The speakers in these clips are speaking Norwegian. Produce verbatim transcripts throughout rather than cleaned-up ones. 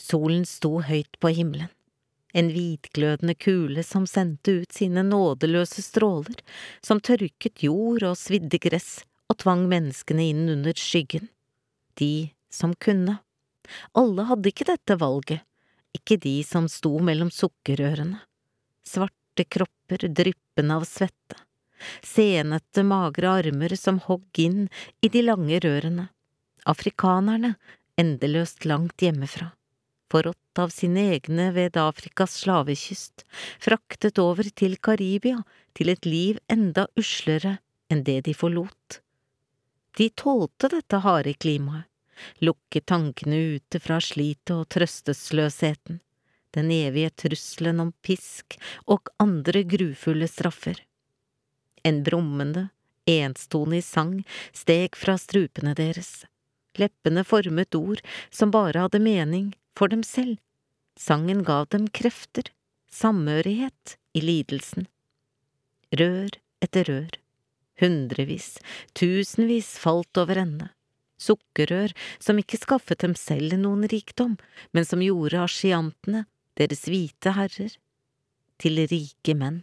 Solen sto høyt på himmelen, en hvitglødende kule som sendte ut sine nådeløse stråler, som tørket jord og svidde gress og tvang menneskene inn under skyggen. De som kunne. Alle hadde ikke dette valget, ikke de som sto mellom sukkerrørene. Svarte kropper dryppende av svette, senete magre armer som hogg inn i de lange rørene. Afrikanerne, endeløst langt hjemmefra, forrådt av sine egne ved Afrikas slavekyst, fraktet over til Karibia, til et liv enda uslere enn det de forlot. De tålte dette harde klimaet, lukket tankene ute fra slitet og trøstesløsheten, den evige trusselen om pisk og andre grufulle straffer. En brummende, enstonig sang steg fra strupene deres. Leppene formet ord som bare hadde mening for dem selv. Sangen gav dem krefter, samhørighet i lidelsen. Rør etter rør. Hundrevis, tusenvis falt over ende. Sukkerrør som ikke skaffet dem selv noen rikdom, men som gjorde asjiantene, deres hvite herrer, til rike menn.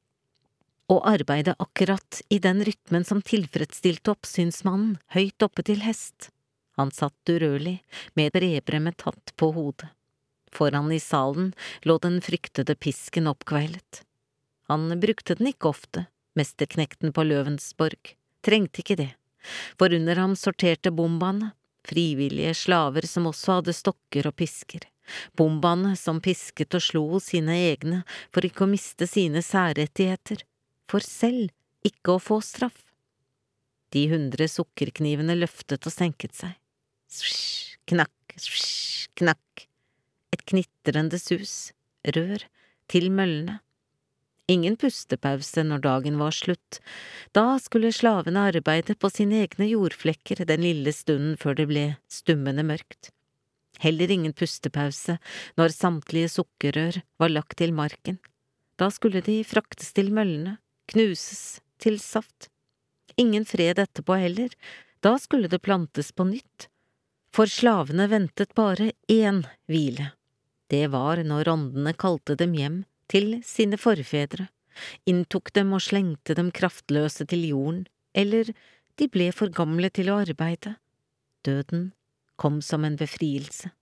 Og arbeide akkurat i den rytmen som tilfredsstilte oppsynsmannen høyt oppe til hest. Han satt urørlig med bredbremmet hatt på hodet. Foran i salen lå den fryktede pisken oppkveilet. Han brukte den ikke ofte, mesterknekten på Løvensborg, trengte ikke det, for under ham sorterte bombaene, frivillige slaver som også hadde stokker og pisker, bombaene som pisket og slo sine egne for ikke å miste sine særrettigheter, for selv ikke å få straff. De hundre sukkerknivene løftet og senket seg. Svisj, knakk, svisj, knakk. Et knitrende sus, rør, til møllene. Ingen pustepause når dagen var slutt. Da skulle slavene arbeide på sine egne jordflekker den lille stunden før det ble stummende mørkt. Heller ingen pustepause når samtlige sukkerrør var lagt til marken. Da skulle de fraktes til møllene, knuses til saft. Ingen fred etterpå heller, da skulle det plantes på nytt. For slavene ventet bare én hvile. Det var når åndene kalte dem hjem til sine forfedre, inntok dem og slengte dem kraftløse til jorden, eller de ble for gamle til å arbeide. Døden kom som en befrielse.